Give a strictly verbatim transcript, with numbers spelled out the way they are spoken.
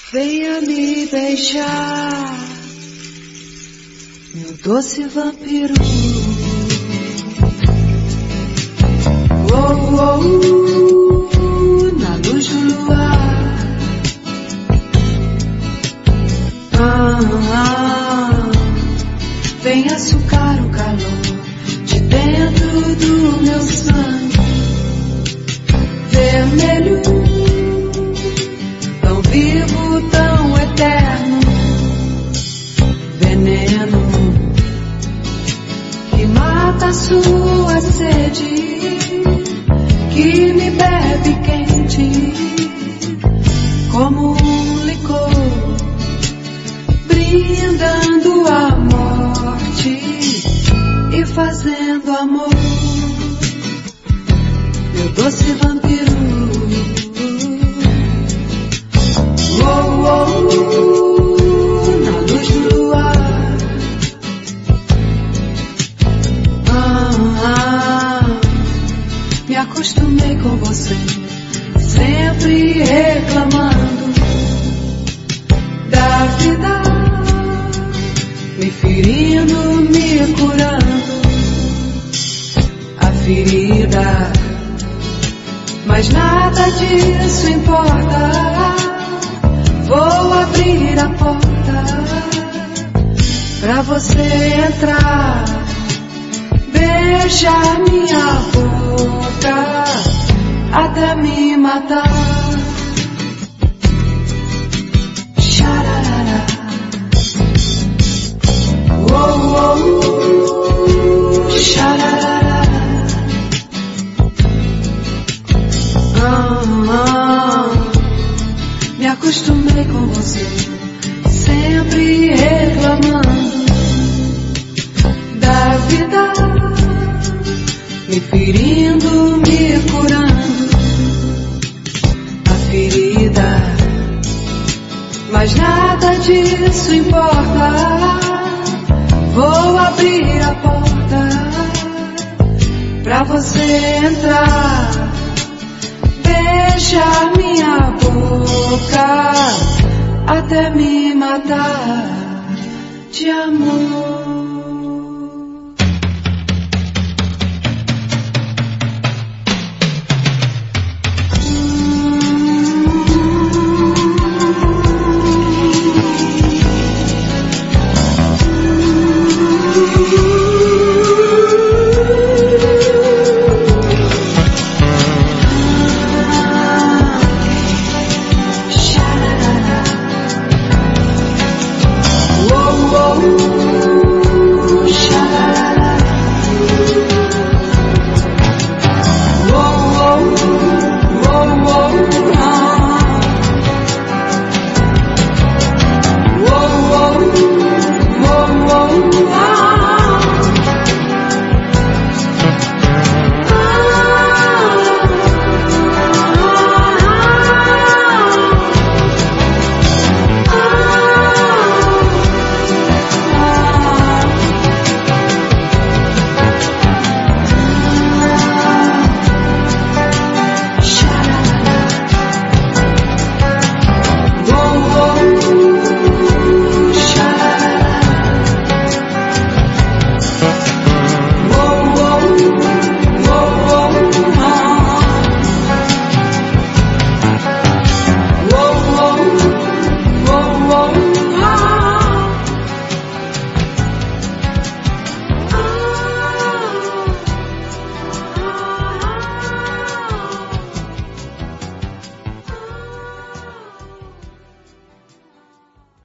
Venha me beijar, meu doce vampiro. Oh, oh, oh, na luz do luar. Ah, ah, vem açucar o calor de dentro do meu sangue vermelho, tão vivo, tão eterno, veneno que mata a sua sede, que me bebe quente como um licor, brindando a morte e fazendo amor, meu doce vampiro. Oh, oh, oh, na luz do luar. Ah, ah, me acostumei com você, sempre reclamando da vida, me ferindo, me curando a ferida, mas nada disso importa. Vou abrir a porta pra você entrar, beijar minha boca até me matar. Xararara. Oh, oh, oh. Xararara. Ah, ah. Me acostumei com você, sempre reclamando da vida, me ferindo, me curando a ferida, mas nada disso importa. Vou abrir a porta pra você entrar, beijar minha boca até me matar de amor.